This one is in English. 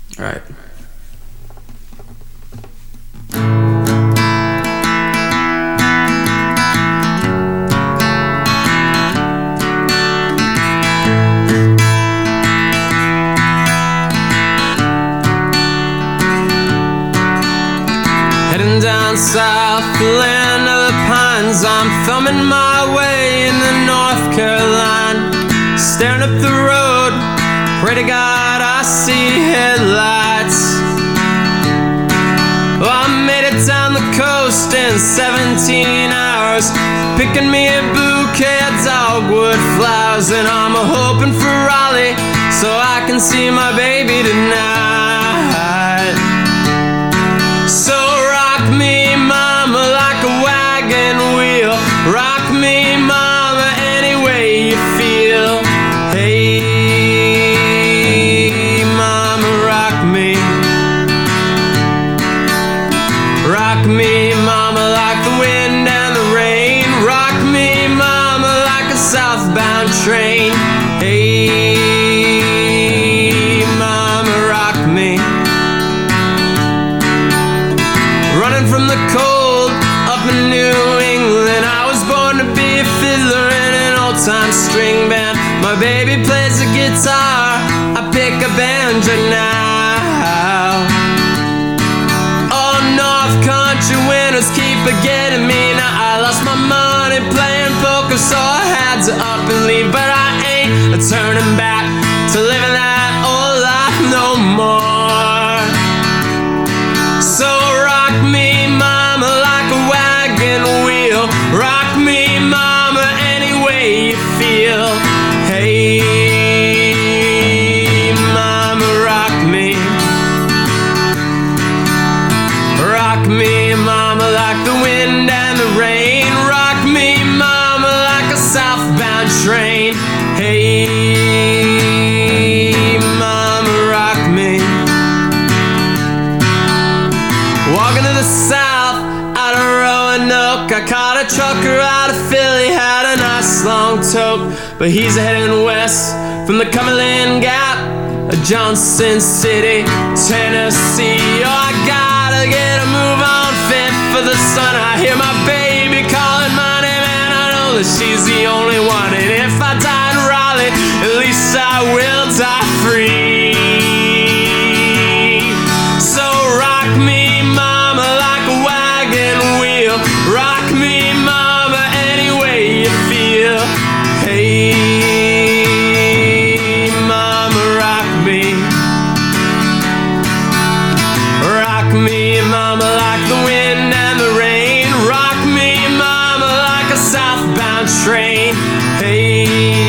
All right. Heading down south, the land of the pines, I'm thumbing my way into North Carolina. Staring up the road, pray to God I see headlights. Well, I made it down the coast in 17 hours, picking me a bouquet of dogwood flowers. And I'm hoping for Raleigh so I can see my baby tonight. So rock me, mama, like a wagon wheel. Rock me, mama, any way you feel. Hey, mama, rock me. Rock me, mama, like the wind and the rain. Rock me, mama, like a southbound train. Hey, mama, rock me. Running from the cold up in New England, I was born to be a fiddler in an old-time string band. My baby plays the guitar, I pick a banjo now. Oh, North Country winters keep getting me. Now I lost my money playing poker, so I had to up and leave. But I ain't turning back to living that old life no more. So rock me, mama, like a wagon wheel. Rock me, mama, any way you feel. Hey, mama, rock me. Rock me, mama, like the wind and the rain. Rock me, mama, like a southbound train. Hey, mama, rock me. Walking to the south, out of Roanoke, I caught a trucker out of Philly, had a nice long tote. But he's heading west from the Cumberland Gap, Johnson City, Tennessee. Oh, I gotta get a move on fit for the sun. I hear my baby calling my name, and I know that she's the only one. And if I die in Raleigh, at least I will die free. So rock me, mama, like a wagon wheel. Rock me, mama, any way you feel. Hey, mama, rock me. Rock me, mama, like the wind and the rain. Rock me, mama, like a southbound train. Hey,